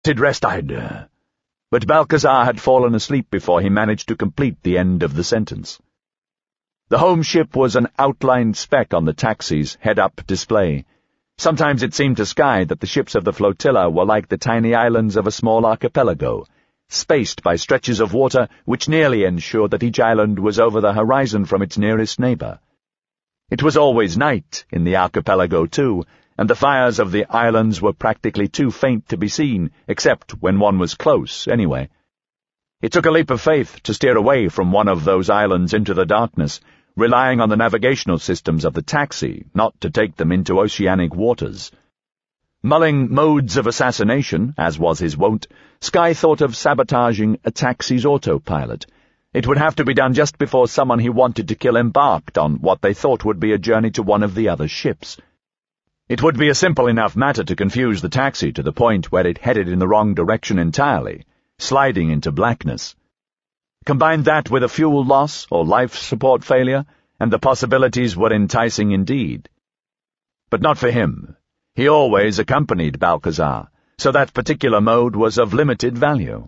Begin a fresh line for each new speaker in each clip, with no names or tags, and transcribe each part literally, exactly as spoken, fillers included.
Sid Restide. But Balcazar had fallen asleep before he managed to complete the end of the sentence. The home ship was an outlined speck on the taxi's head-up display. Sometimes it seemed to Sky that the ships of the flotilla were like the tiny islands of a small archipelago, spaced by stretches of water which nearly ensured that each island was over the horizon from its nearest neighbor. It was always night in the archipelago, too, and the fires of the islands were practically too faint to be seen, except when one was close, anyway. It took a leap of faith to steer away from one of those islands into the darkness, relying on the navigational systems of the taxi, not to take them into oceanic waters. Mulling modes of assassination, as was his wont, Sky thought of sabotaging a taxi's autopilot. It would have to be done just before someone he wanted to kill embarked on what they thought would be a journey to one of the other ships. It would be a simple enough matter to confuse the taxi to the point where it headed in the wrong direction entirely, sliding into blackness. Combine that with a fuel loss or life support failure, and the possibilities were enticing indeed. But not for him. He always accompanied Balcazar, so that particular mode was of limited value.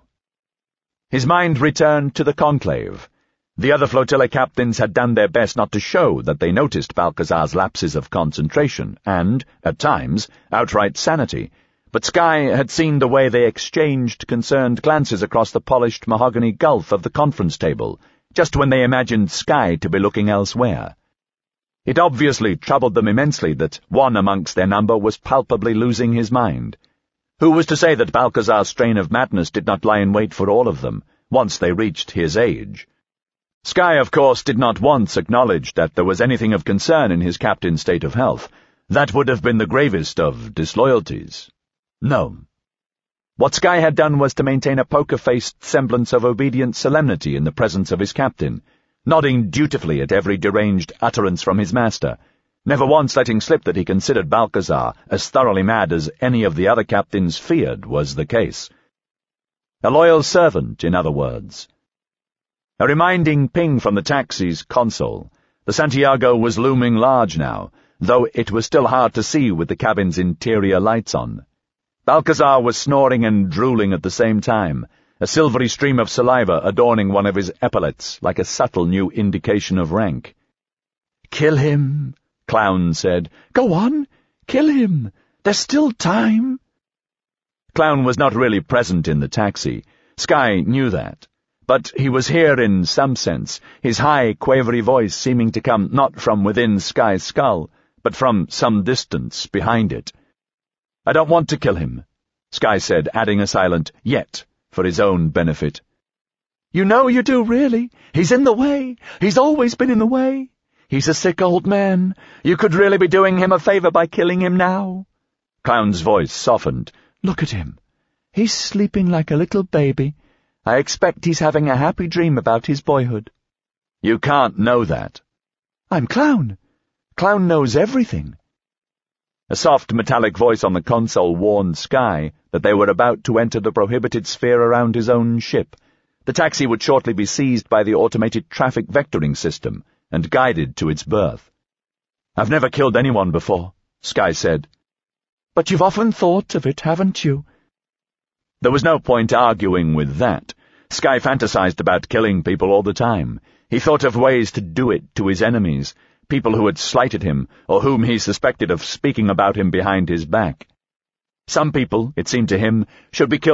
His mind returned to the conclave. The other flotilla captains had done their best not to show that they noticed Balcazar's lapses of concentration and, at times, outright sanity, but Sky had seen the way they exchanged concerned glances across the polished mahogany gulf of the conference table, just when they imagined Sky to be looking elsewhere. It obviously troubled them immensely that one amongst their number was palpably losing his mind. Who was to say that Balcazar's strain of madness did not lie in wait for all of them, once they reached his age? Sky, of course, did not once acknowledge that there was anything of concern in his captain's state of health. That would have been the gravest of disloyalties. No. What Sky had done was to maintain a poker-faced semblance of obedient solemnity in the presence of his captain, nodding dutifully at every deranged utterance from his master, never once letting slip that he considered Balcazar as thoroughly mad as any of the other captains feared was the case. A loyal servant, in other words. A reminding ping from the taxi's console. The Santiago was looming large now, though it was still hard to see with the cabin's interior lights on. Balcazar was snoring and drooling at the same time, a silvery stream of saliva adorning one of his epaulets like a subtle new indication of rank. "Kill him," Clown said. "Go on, kill him. There's still time." Clown was not really present in the taxi. Sky knew that. But he was here in some sense, his high, quavery voice seeming to come not from within Sky's skull, but from some distance behind it. "I don't want to kill him," Sky said, adding a silent "yet" for his own benefit. "You know you do, really. He's in the way. He's always been in the way. He's a sick old man. You could really be doing him a favor by killing him now." Clown's voice softened. "Look at him. He's sleeping like a little baby. I expect he's having a happy dream about his boyhood." "You can't know that." "I'm Clown. Clown knows everything." A soft metallic voice on the console warned Sky that they were about to enter the prohibited sphere around his own ship. The taxi would shortly be seized by the automated traffic vectoring system and guided to its berth. "I've never killed anyone before," Sky said. "But you've often thought of it, haven't you?" There was no point arguing with that. Sky fantasized about killing people all the time. He thought of ways to do it to his enemies, people who had slighted him, or whom he suspected of speaking about him behind his back. Some people, it seemed to him, should be killed